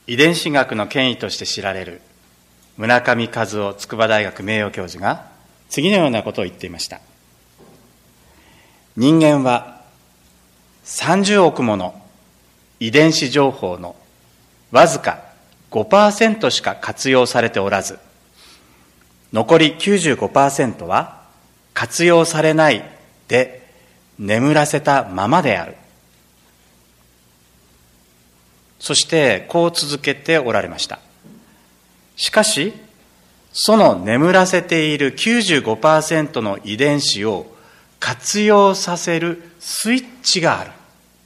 遺伝子学の権威として知られる村上和夫筑波大学名誉教授が次のようなことを言っていました。人間は30億もの遺伝子情報のわずか 5% しか活用されておらず、残り 95% は活用されないで眠らせたままである。そしてこう続けておられました。しかし、その眠らせている 95% の遺伝子を活用させるスイッチがある。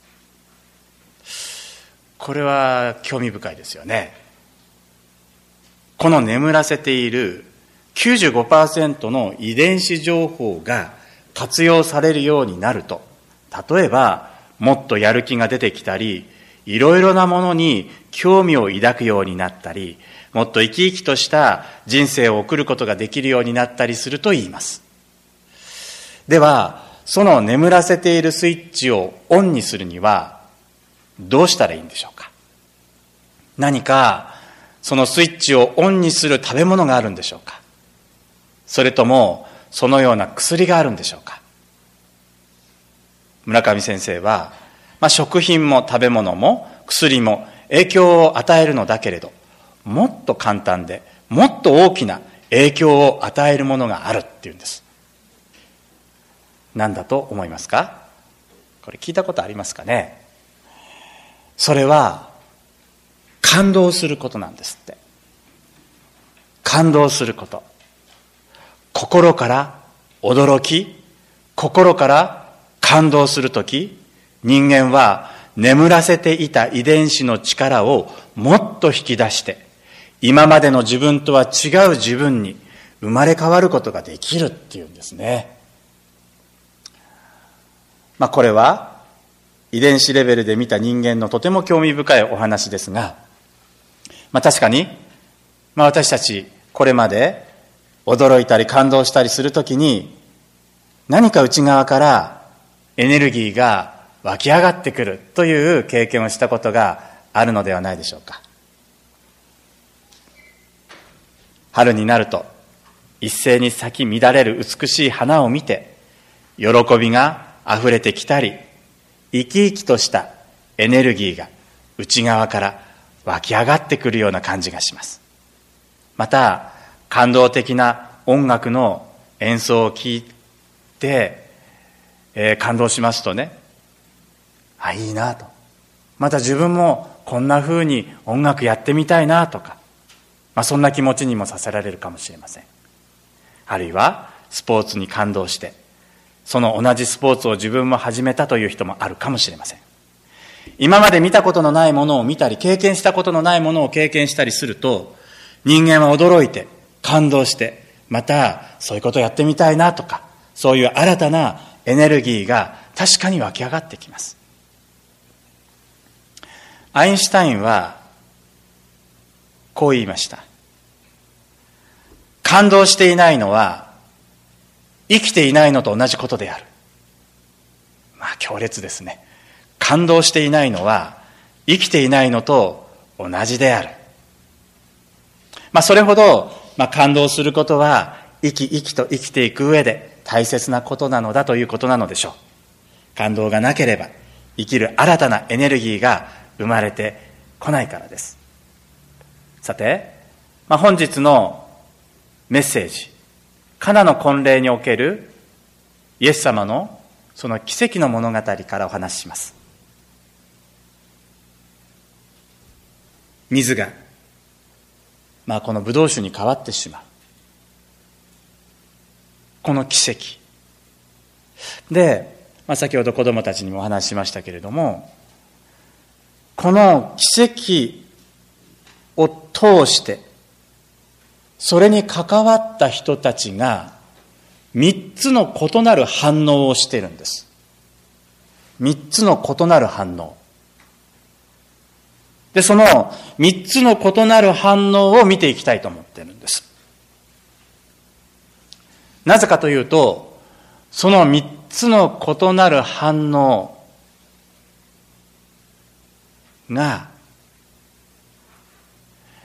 これは興味深いですよね。この眠らせている 95% の遺伝子情報が活用されるようになると、例えばもっとやる気が出てきたり、いろいろなものに興味を抱くようになったり、もっと生き生きとした人生を送ることができるようになったりすると言います。では、その眠らせているスイッチをオンにするにはどうしたらいいんでしょうか。何かそのスイッチをオンにする食べ物があるんでしょうか。それともそのような薬があるんでしょうか。村上先生は、食品も食べ物も薬も影響を与えるのだけれど、もっと簡単でもっと大きな影響を与えるものがあるっていうんです。何だと思いますか。これ聞いたことありますかね。それは感動することなんですって。感動すること。心から驚き、心から感動するとき、人間は眠らせていた遺伝子の力をもっと引き出して、今までの自分とは違う自分に生まれ変わることができるっていうんですね。これは遺伝子レベルで見た人間のとても興味深いお話ですが、確かに、私たちこれまで驚いたり感動したりするときに、何か内側からエネルギーが湧き上がってくるという経験をしたことがあるのではないでしょうか。春になると一斉に咲き乱れる美しい花を見て喜びがあふれてきたり、生き生きとしたエネルギーが内側から湧き上がってくるような感じがします。また感動的な音楽の演奏を聴いて、感動しますとね、いいなと、また自分もこんな風に音楽やってみたいなとか、そんな気持ちにもさせられるかもしれません。あるいはスポーツに感動して、その同じスポーツを自分も始めたという人もあるかもしれません。今まで見たことのないものを見たり、経験したことのないものを経験したりすると、人間は驚いて感動して、またそういうことをやってみたいなとか、そういう新たなエネルギーが確かに湧き上がってきます。アインシュタインはこう言いました。感動していないのは生きていないのと同じことである。強烈ですね。感動していないのは生きていないのと同じである。それほど、感動することは生き生きと生きていく上で大切なことなのだということなのでしょう。感動がなければ生きる新たなエネルギーが生まれてこないからです。さて、本日のメッセージ、カナの婚礼におけるイエス様のその奇跡の物語からお話しします。水が、このブドウ酒に変わってしまう。この奇跡。で、先ほど子供たちにもお話ししましたけれども、この奇跡を通して、それに関わった人たちが3つの異なる反応をしているんです。3つの異なる反応。で、その3つの異なる反応を見ていきたいと思っているんです。なぜかというと、その3つの異なる反応が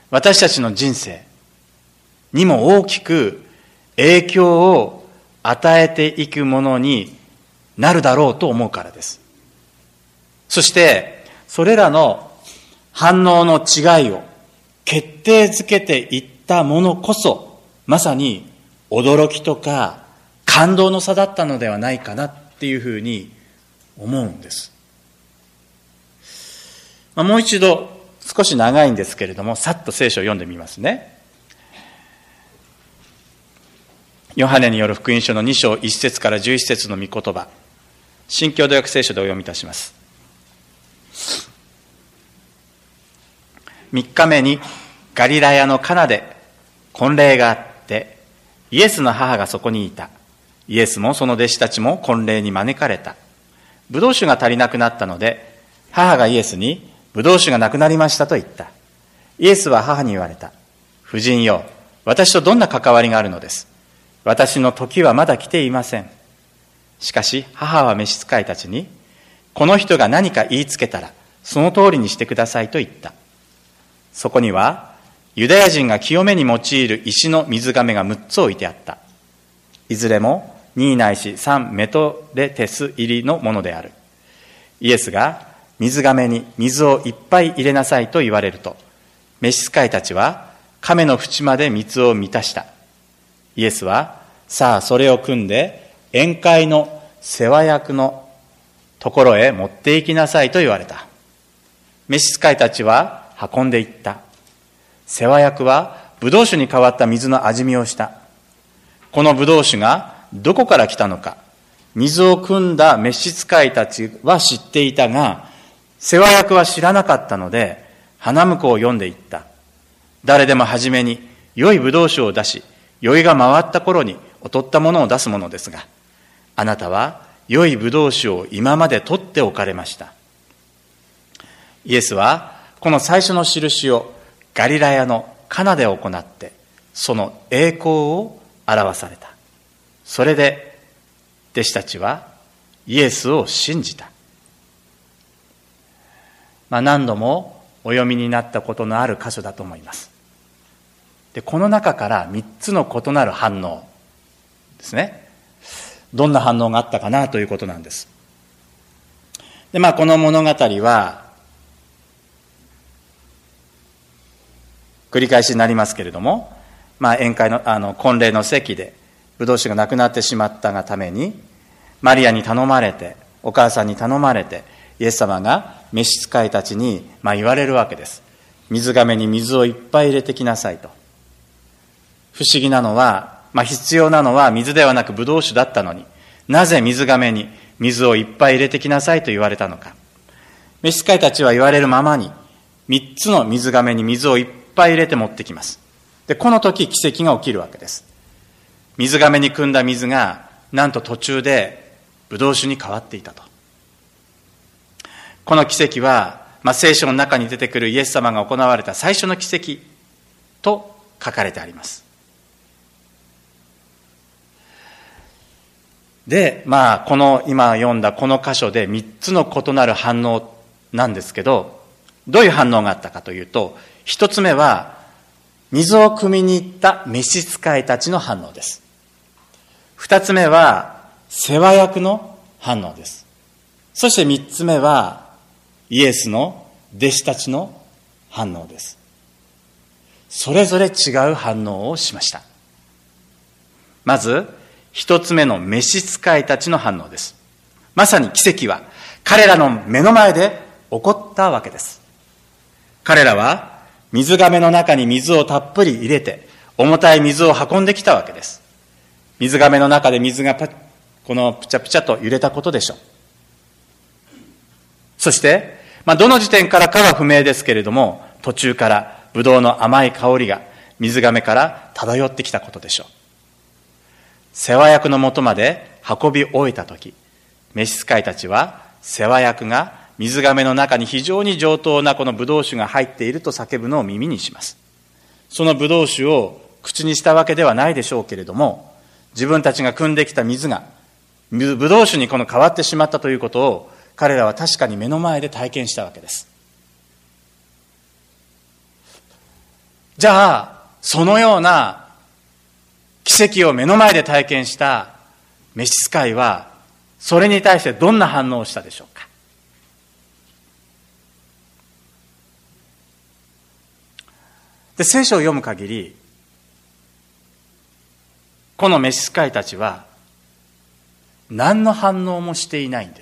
私たちの人生にも大きく影響を与えていくものになるだろうと思うからです。そしてそれらの反応の違いを決定づけていったものこそ、まさに驚きとか感動の差だったのではないかなっていうふうに思うんです。もう一度、少し長いんですけれども、さっと聖書を読んでみますね。ヨハネによる福音書の2章1節から11節の御言葉、新共同訳聖書でお読みいたします。3日目にガリラヤのカナで婚礼があって、イエスの母がそこにいた。イエスもその弟子たちも婚礼に招かれた。ブドウ酒が足りなくなったので、母がイエスに、ブドウ酒がなくなりましたと言った。イエスは母に言われた。夫人よ、私とどんな関わりがあるのです。私の時はまだ来ていません。しかし母は召使いたちに、この人が何か言いつけたら、その通りにしてくださいと言った。そこには、ユダヤ人が清めに用いる石の水甕が6つ置いてあった。いずれも2ないし3メトレテス入りのものである。イエスが水甕に水をいっぱい入れなさいと言われると、召使いたちは亀の縁まで水を満たした。イエスは、さあそれを汲んで宴会の世話役のところへ持って行きなさいと言われた。召使いたちは運んで行った。世話役はブドウ酒に変わった水の味見をした。このブドウ酒がどこから来たのか、水を汲んだ召使いたちは知っていたが、世話役は知らなかったので、花婿を読んでいった。誰でも初めに良いブドウ酒を出し、酔いが回った頃に劣ったものを出すものですが、あなたは良いブドウ酒を今まで取っておかれました。イエスはこの最初の印をガリラヤのカナで行って、その栄光を表された。それで弟子たちはイエスを信じた。何度もお読みになったことのある箇所だと思います。で、この中から3つの異なる反応ですね。どんな反応があったかなということなんです。で、この物語は繰り返しになりますけれども、宴会の婚礼の席でブドウ酒がなくなってしまったがために、マリアに頼まれて、お母さんに頼まれて、イエス様が召使いたちに言われるわけです。水甕に水をいっぱい入れてきなさいと。不思議なのは、必要なのは水ではなくブドウ酒だったのに、なぜ水甕に水をいっぱい入れてきなさいと言われたのか。召使いたちは言われるままに、3つの水甕に水をいっぱい入れて持ってきます。で、この時奇跡が起きるわけです。水甕に汲んだ水が、なんと途中でブドウ酒に変わっていたと。この奇跡は、聖書の中に出てくるイエス様が行われた最初の奇跡と書かれてあります。で、この今読んだこの箇所で3つの異なる反応なんですけど、どういう反応があったかというと、1つ目は水を汲みに行った召使いたちの反応です。2つ目は世話役の反応です。そして3つ目はイエスの弟子たちの反応です。それぞれ違う反応をしました。まず一つ目の召使いたちの反応です。まさに奇跡は彼らの目の前で起こったわけです。彼らは水甕の中に水をたっぷり入れて重たい水を運んできたわけです。水甕の中で水がプチャプチャと揺れたことでしょう。そしてどの時点からかは不明ですけれども、途中からブドウの甘い香りが水甕から漂ってきたことでしょう。世話役のもとまで運び終えたとき、召使いたちは世話役が水甕の中に非常に上等なこのブドウ酒が入っていると叫ぶのを耳にします。そのブドウ酒を口にしたわけではないでしょうけれども、自分たちが汲んできた水がブドウ酒に変わってしまったということを彼らは確かに目の前で体験したわけです。 じゃあ、そのような奇跡を目の前で体験した召使いは、それに対してどんな反応をしたでしょうか。で、聖書を読む限り、この召使いたちは何の反応もしていないんです。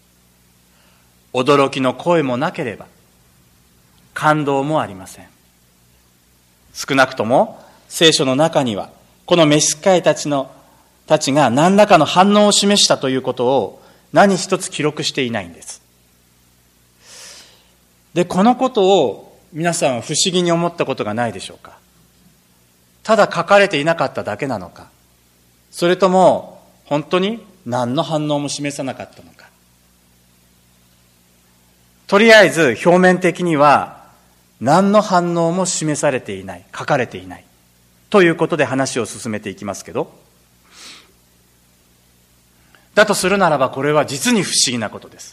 驚きの声もなければ感動もありません。少なくとも聖書の中にはこの召使いたちが何らかの反応を示したということを何一つ記録していないんです。で、このことを皆さんは不思議に思ったことがないでしょうか。ただ書かれていなかっただけなのか、それとも本当に何の反応も示さなかったのか。とりあえず表面的には何の反応も示されていない、書かれていないということで話を進めていきますけど、だとするならばこれは実に不思議なことです。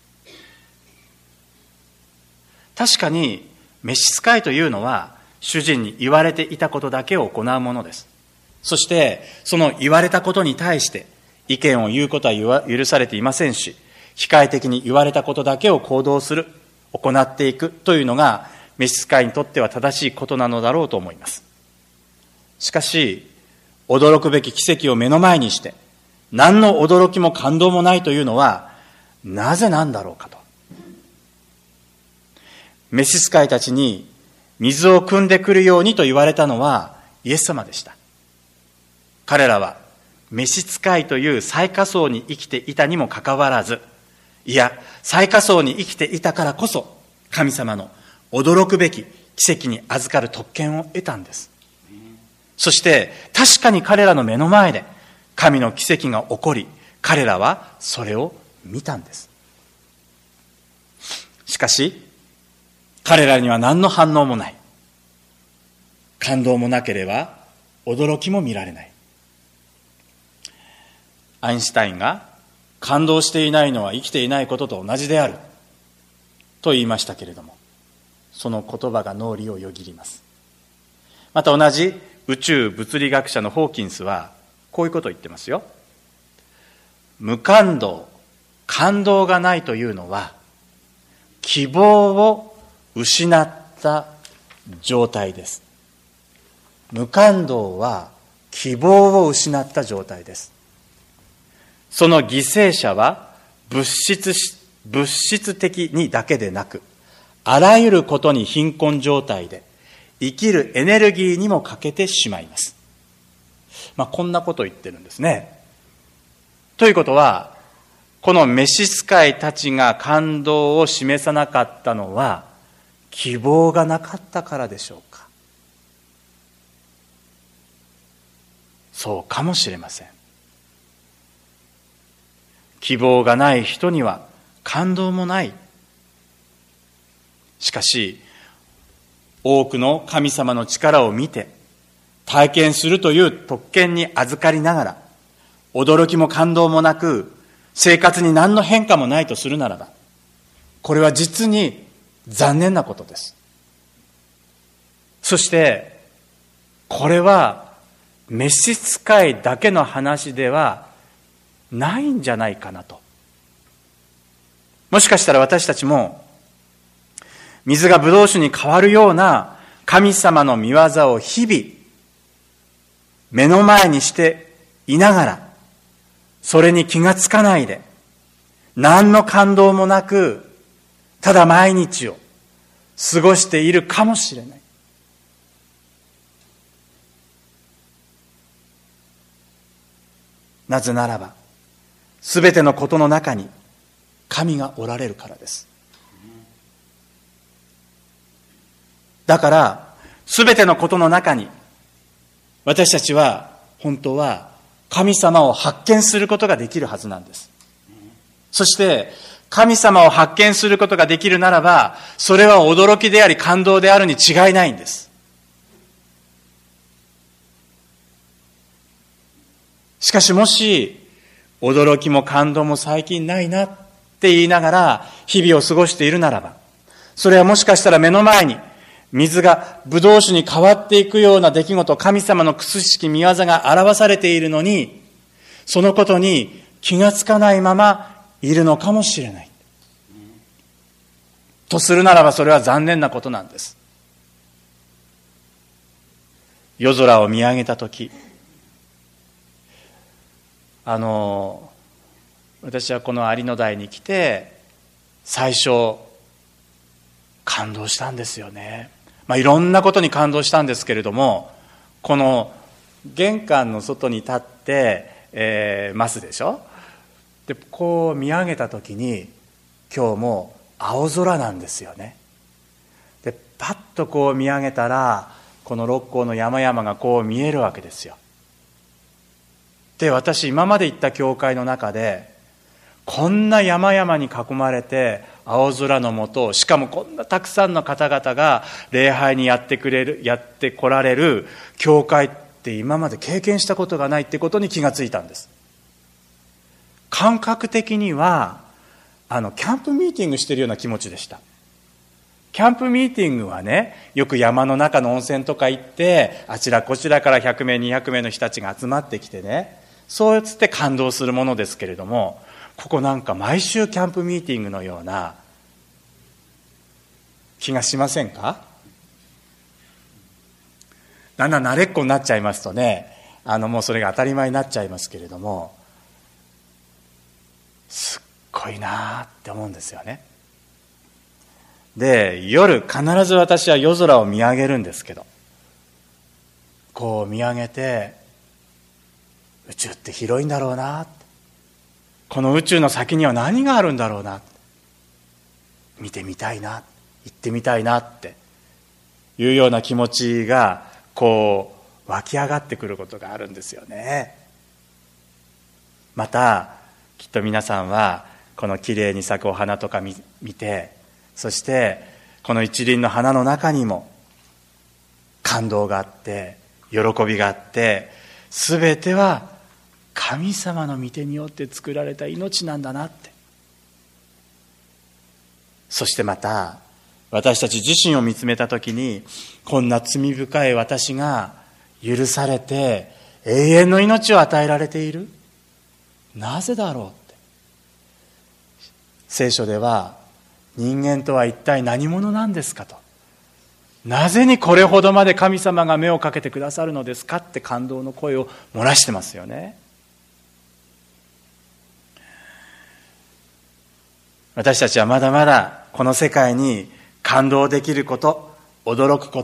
確かに召使いというのは主人に言われていたことだけを行うものです。そしてその言われたことに対して意見を言うことは許されていませんし、機械的に言われたことだけを行動する、行っていくというのが召使いにとっては正しいことなのだろうと思います。しかし驚くべき奇跡を目の前にして何の驚きも感動もないというのはなぜなんだろうかと。召使いたちに水を汲んでくるようにと言われたのはイエス様でした。彼らは召使いという最下層に生きていたにもかかわらず、いや最下層に生きていたからこそ神様の驚くべき奇跡に預かる特権を得たんです。そして確かに彼らの目の前で神の奇跡が起こり、彼らはそれを見たんです。しかし彼らには何の反応もない。感動もなければ驚きも見られない。アインシュタインが感動していないのは生きていないことと同じであると言いましたけれども、その言葉が脳裏をよぎります。また同じ宇宙物理学者のホーキンスはこういうことを言ってますよ。無感動、感動がないというのは希望を失った状態です。無感動は希望を失った状態です。その犠牲者は物質的にだけでなく、あらゆることに貧困状態で生きるエネルギーにも欠けてしまいます。こんなことを言ってるんですね。ということは、この召使いたちが感動を示さなかったのは希望がなかったからでしょうか。そうかもしれません。希望がない人には感動もない。しかし多くの神様の力を見て体験するという特権に預かりながら、驚きも感動もなく生活に何の変化もないとするならば、これは実に残念なことです。そしてこれは召使いだけの話ではないんじゃないかなと。もしかしたら私たちも水がブドウ酒に変わるような神様の御業を日々目の前にしていながら、それに気がつかないで何の感動もなくただ毎日を過ごしているかもしれない。なぜならばすべてのことの中に神がおられるからです。だからすべてのことの中に私たちは本当は神様を発見することができるはずなんです。そして神様を発見することができるならば、それは驚きであり感動であるに違いないんです。しかしもし驚きも感動も最近ないなって言いながら日々を過ごしているならば、それはもしかしたら目の前に水がブドウ酒に変わっていくような出来事、神様の苦しき御業が表されているのに、そのことに気がつかないままいるのかもしれない。とするならば、それは残念なことなんです。夜空を見上げたとき、私はこの有野台に来て、最初、感動したんですよね。いろんなことに感動したんですけれども、この玄関の外に立って、ますでしょ。で、こう見上げたときに、今日も青空なんですよね。で、パッとこう見上げたら、この六甲の山々がこう見えるわけですよ。で、私今まで行った教会の中で、こんな山々に囲まれて青空の下、しかもこんなたくさんの方々が礼拝にやってこられる教会って今まで経験したことがないってことに気がついたんです。感覚的にはキャンプミーティングしてるような気持ちでした。キャンプミーティングはね、よく山の中の温泉とか行って、あちらこちらから100名200名の人たちが集まってきてね、そうやって感動するものですけれども、ここなんか毎週キャンプミーティングのような気がしませんか？だんだん慣れっこになっちゃいますとね、もうそれが当たり前になっちゃいますけれども、すっごいなって思うんですよね。で、夜必ず私は夜空を見上げるんですけど、こう見上げて、宇宙って広いんだろうなって、この宇宙の先には何があるんだろうな、見てみたいな、行ってみたいなっていうような気持ちがこう湧き上がってくることがあるんですよね。またきっと皆さんはこのきれいに咲くお花とか見て、そしてこの一輪の花の中にも感動があって喜びがあって、すべては神様の御手によって作られた命なんだなって。そしてまた私たち自身を見つめたときに、こんな罪深い私が許されて永遠の命を与えられている、なぜだろうって。聖書では、人間とは一体何者なんですかと、なぜにこれほどまで神様が目をかけてくださるのですかって感動の声を漏らしてますよね。私たちはまだまだこの世界に感動できること、驚くこと、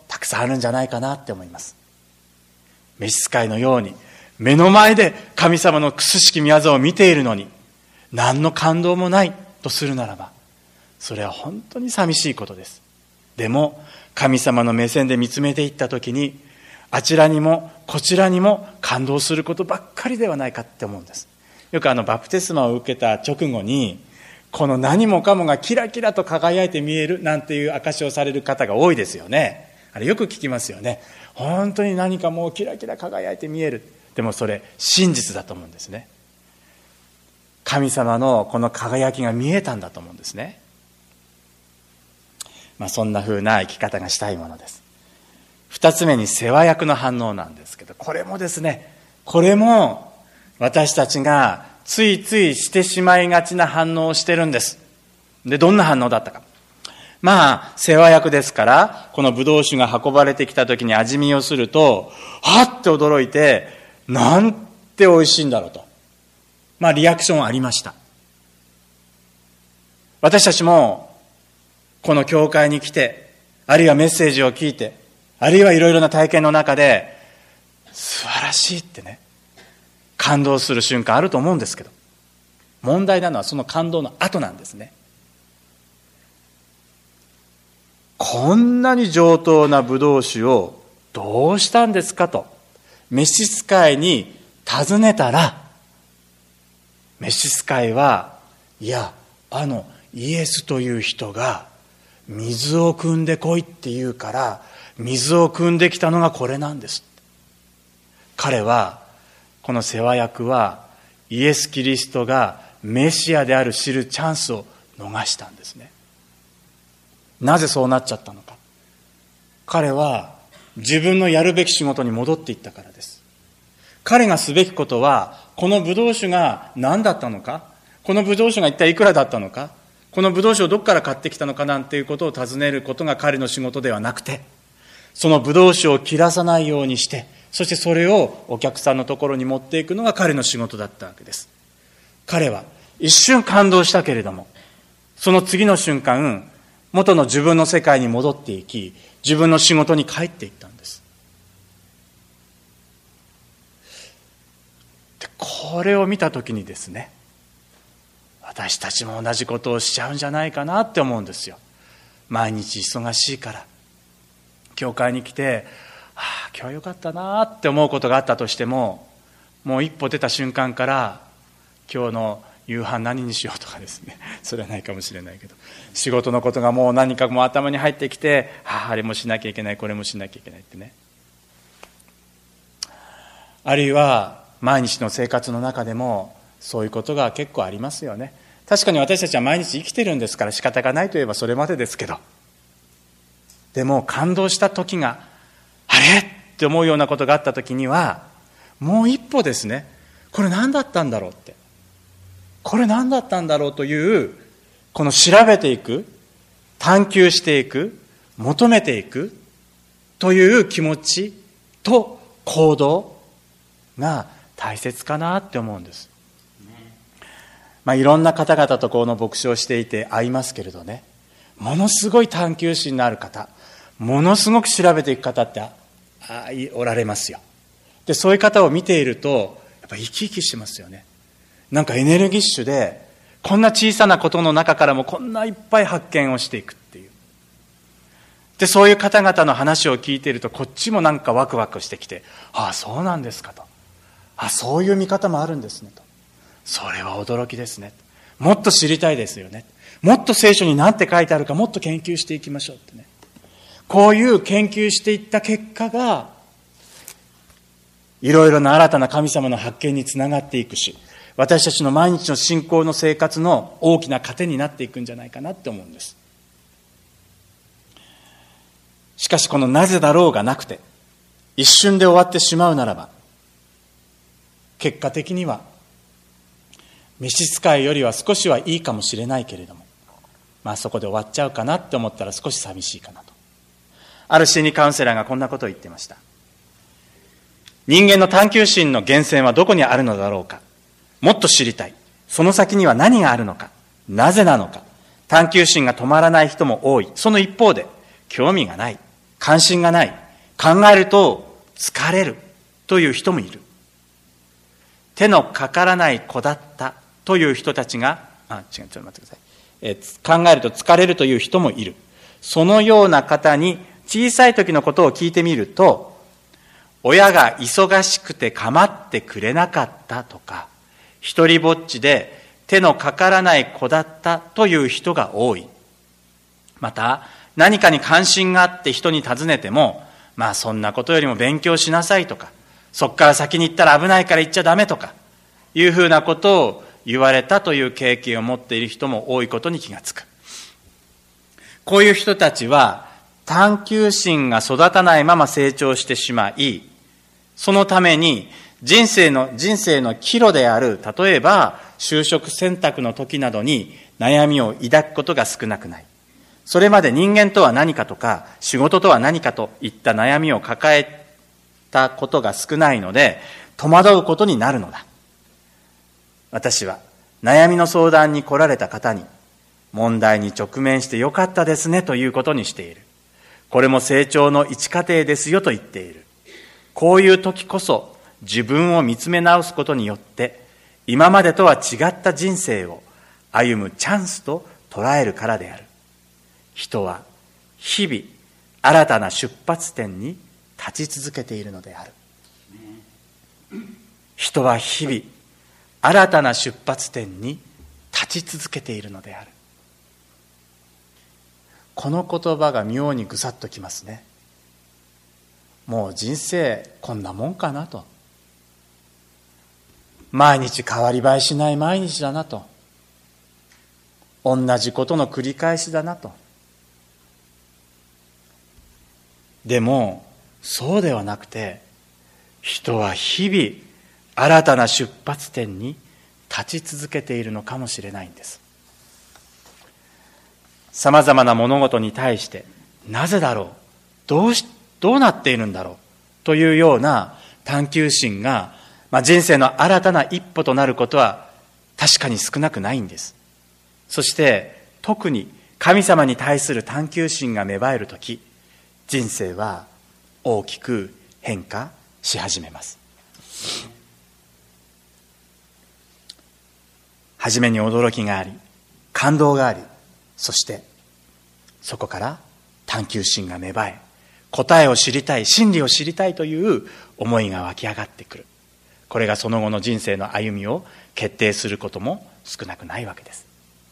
たくさんあるんじゃないかなって思います。召使いのように目の前で神様の苦しき御業を見ているのに何の感動もないとするならば、それは本当に寂しいことです。でも神様の目線で見つめていったときに、あちらにもこちらにも感動することばっかりではないかって思うんです。よくバプテスマを受けた直後に、この何もかもがキラキラと輝いて見えるなんていう証しをされる方が多いですよね。あれよく聞きますよね。本当に何かもうキラキラ輝いて見える。でもそれ真実だと思うんですね。神様のこの輝きが見えたんだと思うんですね。そんな風な生き方がしたいものです。二つ目に世話役の反応なんですけど、これもですね、これも私たちがついついしてしまいがちな反応をしてるんです。で、どんな反応だったか。世話役ですから、このブドウ酒が運ばれてきた時に味見をすると、はって驚いて、なんて美味しいんだろうと。リアクションありました。私たちも、この教会に来て、あるいはメッセージを聞いて、あるいはいろいろな体験の中で、素晴らしいってね、感動する瞬間あると思うんですけど、問題なのはその感動の後なんですね。こんなに上等なブドウ酒をどうしたんですかと召使いに尋ねたら、召使いは、いや、イエスという人が水を汲んでこいって言うから、水を汲んできたのがこれなんです。彼は、この世話役はイエス・キリストがメシアである知るチャンスを逃したんですね。なぜそうなっちゃったのか。 彼は自分のやるべき仕事に戻っていったからです。彼がすべきことは、このブドウ酒が何だったのか、このブドウ酒が一体いくらだったのか、このブドウ酒をどこから買ってきたのかなんていうことを尋ねることが彼の仕事ではなくて、そのブドウ酒を切らさないようにして、そしてそれをお客さんのところに持っていくのが彼の仕事だったわけです。彼は一瞬感動したけれども、その次の瞬間、元の自分の世界に戻っていき、自分の仕事に帰っていったんです。で、これを見たときにですね、私たちも同じことをしちゃうんじゃないかなって思うんですよ。毎日忙しいから教会に来て、今日よかったなって思うことがあったとしても、もう一歩出た瞬間から今日の夕飯何にしようとかですね、それはないかもしれないけど、仕事のことがもう何かもう頭に入ってきて、あれもしなきゃいけない、これもしなきゃいけないってね。あるいは毎日の生活の中でもそういうことが結構ありますよね。確かに私たちは毎日生きてるんですから仕方がないといえばそれまでですけど、でも感動した時があれって思うようなことがあった時には、もう一歩ですね、これ何だったんだろうって、これ何だったんだろうという、この調べていく、探求していく、求めていくという気持ちと行動が大切かなって思うんです。いろんな方々とこの牧師をしていて会いますけれどね、ものすごい探求心のある方、ものすごく調べていく方っておられますよ。で、そういう方を見ているとやっぱり生き生きしてますよね。なんかエネルギッシュで、こんな小さなことの中からもこんないっぱい発見をしていくっていう。で、そういう方々の話を聞いていると、こっちもなんかワクワクしてきて、そうなんですかと、そういう見方もあるんですねと、それは驚きですね、もっと知りたいですよね、もっと聖書に何て書いてあるかもっと研究していきましょうってね。こういう研究していった結果がいろいろな新たな神様の発見につながっていくし、私たちの毎日の信仰の生活の大きな糧になっていくんじゃないかなって思うんです。しかしこのなぜだろうがなくて一瞬で終わってしまうならば、結果的には召使いよりは少しはいいかもしれないけれども、そこで終わっちゃうかなって思ったら少し寂しいかなと。ある心理カウンセラーがこんなことを言っていました。人間の探求心の源泉はどこにあるのだろうか。もっと知りたい。その先には何があるのか。なぜなのか。探求心が止まらない人も多い。その一方で、興味がない。関心がない。考えると疲れるという人もいる。手のかからない子だったという人たちが、ちょっと待ってください。考えると疲れるという人もいる。そのような方に小さい時のことを聞いてみると、親が忙しくて構ってくれなかったとか、一人ぼっちで手のかからない子だったという人が多い。また、何かに関心があって人に尋ねても、そんなことよりも勉強しなさいとか、そっから先に行ったら危ないから行っちゃダメとか、いうふうなことを言われたという経験を持っている人も多いことに気がつく。こういう人たちは探求心が育たないまま成長してしまい、そのために人生の岐路である、例えば就職選択の時などに悩みを抱くことが少なくない。それまで人間とは何かとか仕事とは何かといった悩みを抱えたことが少ないので、戸惑うことになるのだ。私は悩みの相談に来られた方に、問題に直面してよかったですねということにしている。これも成長の一過程ですよと言っている。こういう時こそ自分を見つめ直すことによって、今までとは違った人生を歩むチャンスと捉えるからである。人は日々新たな出発点に立ち続けているのである。人は日々新たな出発点に立ち続けているのである。この言葉が妙にぐさっときますね。もう人生こんなもんかなと。毎日変わり映えしない毎日だなと。同じことの繰り返しだなと。 でもそうではなくて、人は日々新たな出発点に立ち続けているのかもしれないんです。さまざまな物事に対して、なぜだろう、どうなっているんだろうというような探求心が、人生の新たな一歩となることは確かに少なくないんです。そして特に神様に対する探求心が芽生えるとき、人生は大きく変化し始めます。はじめに驚きがあり、感動があり、そしてそこから探求心が芽生え、答えを知りたい、真理を知りたいという思いが湧き上がってくる。これがその後の人生の歩みを決定することも少なくないわけです。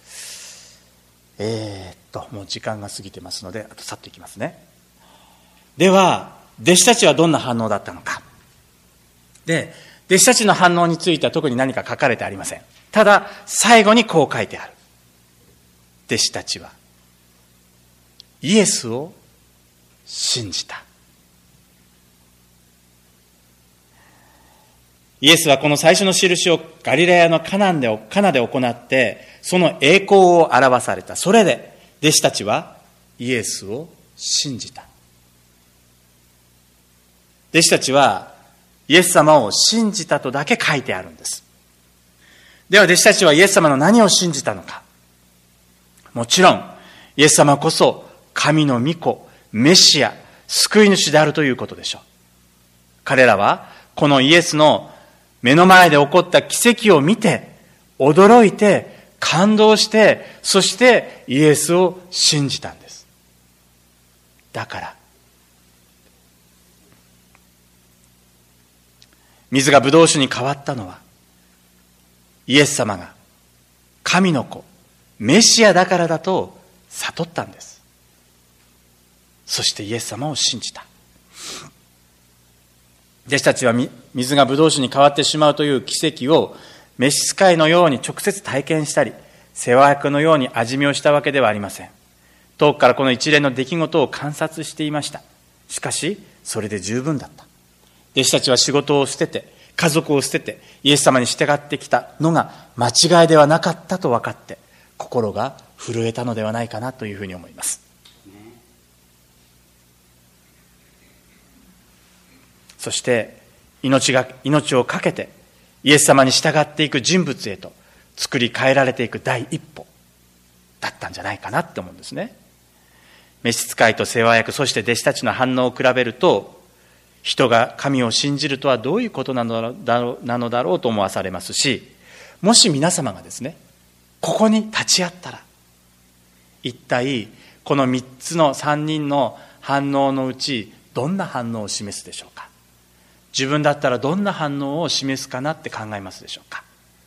もう時間が過ぎてますので、あとさっといきますね。では、弟子たちはどんな反応だったのか。で、弟子たちの反応については特に何か書かれてありません。ただ、最後にこう書いてある。弟子たちは、イエスを信じた。イエスはこの最初の印をガリラヤのカナで行って、その栄光を表された。それで弟子たちはイエスを信じた。弟子たちはイエス様を信じたとだけ書いてあるんです。では弟子たちはイエス様の何を信じたのか。もちろんイエス様こそ神の御子、メシア、救い主であるということでしょう。彼らはこのイエスの目の前で起こった奇跡を見て、驚いて、感動して、そしてイエスを信じたんです。だから、水がブドウ酒に変わったのは、イエス様が神の子、メシアだからだと悟ったんです。そしてイエス様を信じた。弟子たちは水がブドウ酒に変わってしまうという奇跡を召使いのように直接体験したり、世話役のように味見をしたわけではありません。遠くからこの一連の出来事を観察していました。しかし、それで十分だった。弟子たちは仕事を捨てて、家族を捨てて、イエス様に従ってきたのが間違いではなかったと分かって、心が震えたのではないかなというふうに思います。そして命をかけてイエス様に従っていく人物へと作り変えられていく第一歩だったんじゃないかなって思うんですね。召使いと世話役、そして弟子たちの反応を比べると、人が神を信じるとはどういうことなのだろうと思わされますし、もし皆様がですね、ここに立ち会ったら、一体この3人の反応のうちどんな反応を示すでしょうか。自分だったらどんな反応を示すかなって考えますでしょうか。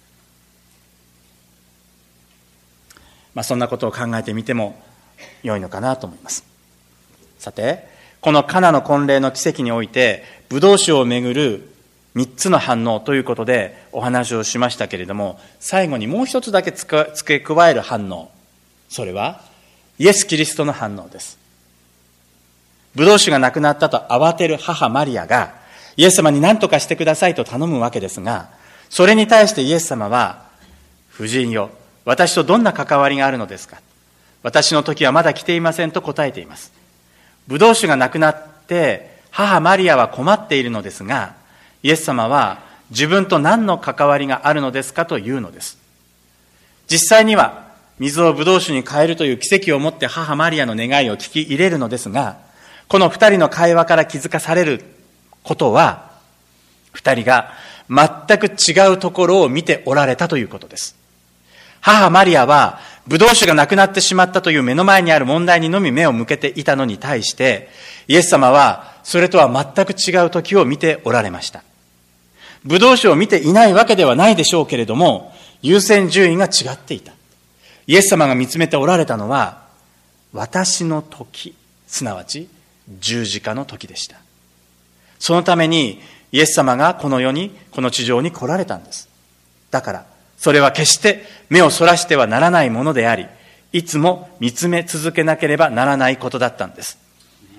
そんなことを考えてみても良いのかなと思います。さて、このカナの婚礼の奇跡において、ブドウ酒をめぐる3つの反応ということでお話をしましたけれども、最後にもう一つだけ付け加える反応、それはイエス・キリストの反応です。ブドウ酒がなくなったと慌てる母マリアがイエス様に何とかしてくださいと頼むわけですが、それに対してイエス様は、夫人よ、私とどんな関わりがあるのですか。私の時はまだ来ていませんと答えています。ブドウ酒がなくなって母マリアは困っているのですが、イエス様は自分と何の関わりがあるのですかというのです。実際には水をブドウ酒に変えるという奇跡をもって母マリアの願いを聞き入れるのですが、この二人の会話から気づかされることは、二人が全く違うところを見ておられたということです。母マリアはブドウ酒がなくなってしまったという目の前にある問題にのみ目を向けていたのに対して、イエス様はそれとは全く違う時を見ておられました。ブドウ酒を見ていないわけではないでしょうけれども、優先順位が違っていた。イエス様が見つめておられたのは、私の時、すなわち十字架の時でした。そのためにイエス様がこの世に、この地上に来られたんです。だから、それは決して目をそらしてはならないものであり、いつも見つめ続けなければならないことだったんです。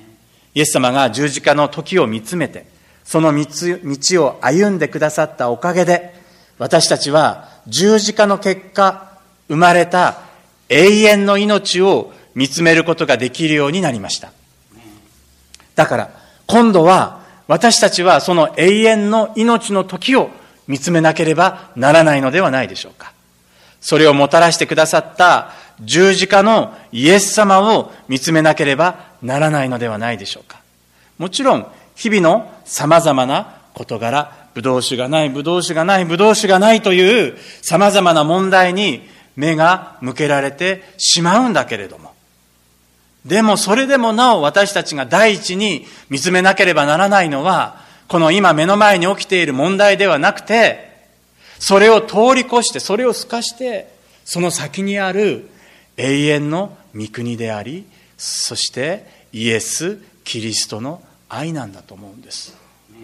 イエス様が十字架の時を見つめて、その道を歩んでくださったおかげで、私たちは十字架の結果、生まれた永遠の命を見つめることができるようになりました。だから、今度は私たちはその永遠の命の時を見つめなければならないのではないでしょうか。それをもたらしてくださった十字架のイエス様を見つめなければならないのではないでしょうか。もちろん、日々の様々な事柄、ブドウ酒がない、ブドウ酒がない、ブドウ酒がないという様々な問題に目が向けられてしまうんだけれども、でもそれでもなお私たちが第一に見つめなければならないのは、この今目の前に起きている問題ではなくて、それを通り越して、それを透かして、その先にある永遠の御国であり、そしてイエス・キリストの愛なんだと思うんです。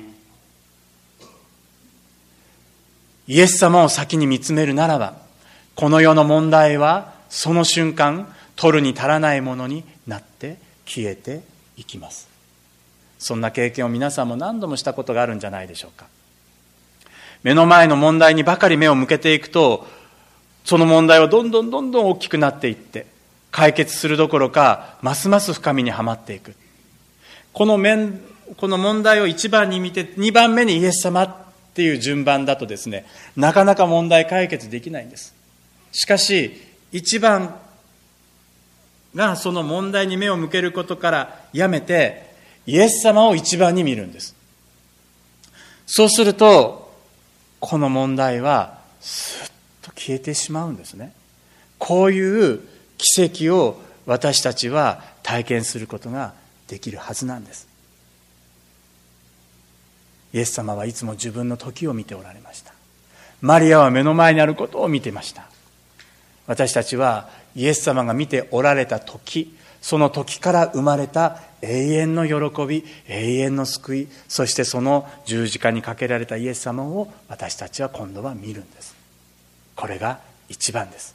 イエス様を先に見つめるならば、この世の問題はその瞬間、取るに足らないものになって消えていきます。そんな経験を皆さんも何度もしたことがあるんじゃないでしょうか。目の前の問題にばかり目を向けていくと、その問題はどんどん大きくなっていって、解決するどころか、ますます深みにはまっていく。この問題を一番に見て、二番目にイエス様っていう順番だとですね、なかなか問題解決できないんです。しかし、一番がその問題に目を向けることからやめて、イエス様を一番に見るんです。そうすると、この問題はスッと消えてしまうんですね。こういう奇跡を私たちは体験することができるはずなんです。イエス様はいつも自分の時を見ておられました。マリアは目の前にあることを見ていました。私たちはイエス様が見ておられた時、その時から生まれた永遠の喜び、永遠の救い、そしてその十字架にかけられたイエス様を私たちは今度は見るんです。これが一番です。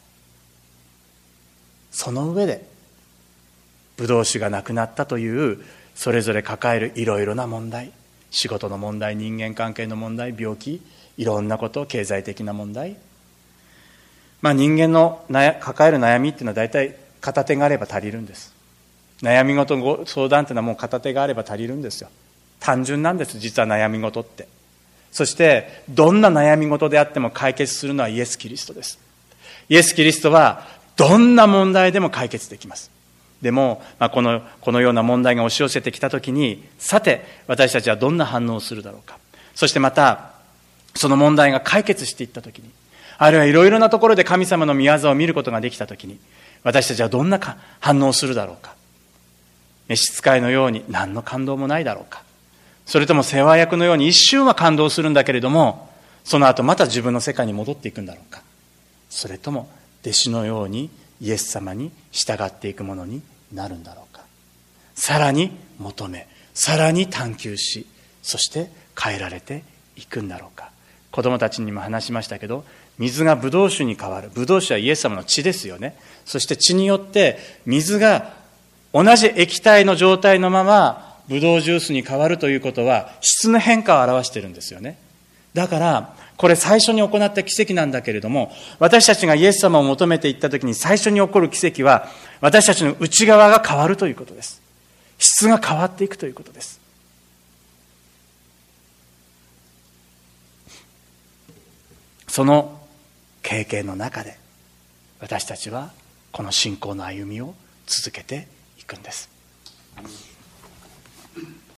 その上で、ブドウ酒がなくなったというそれぞれ抱えるいろいろな問題、仕事の問題、人間関係の問題、病気、いろんなこと、経済的な問題、人間の抱える悩みっていうのは大体片手があれば足りるんです。悩み事の相談っていうのはもう片手があれば足りるんですよ。単純なんです、実は悩み事って。そしてどんな悩み事であっても解決するのはイエス・キリストです。イエス・キリストはどんな問題でも解決できます。でも、このような問題が押し寄せてきたときに、さて私たちはどんな反応をするだろうか。そしてまたその問題が解決していったときに、あるいはいろいろなところで神様の御業を見ることができたときに、私たちはどんな反応をするだろうか。召使いのように何の感動もないだろうか。それとも世話役のように一瞬は感動するんだけれども、その後また自分の世界に戻っていくんだろうか。それとも弟子のようにイエス様に従っていくものになるんだろうか。さらに求め、さらに探求し、そして変えられていくんだろうか。子供たちにも話しましたけど、水がブドウ酒に変わる。ブドウ酒はイエス様の血ですよね。そして血によって水が同じ液体の状態のままブドウジュースに変わるということは質の変化を表しているんですよね。だからこれ最初に行った奇跡なんだけれども、私たちがイエス様を求めていったときに最初に起こる奇跡は、私たちの内側が変わるということです。質が変わっていくということです。その経験の中で私たちはこの信仰の歩みを続けていくんです。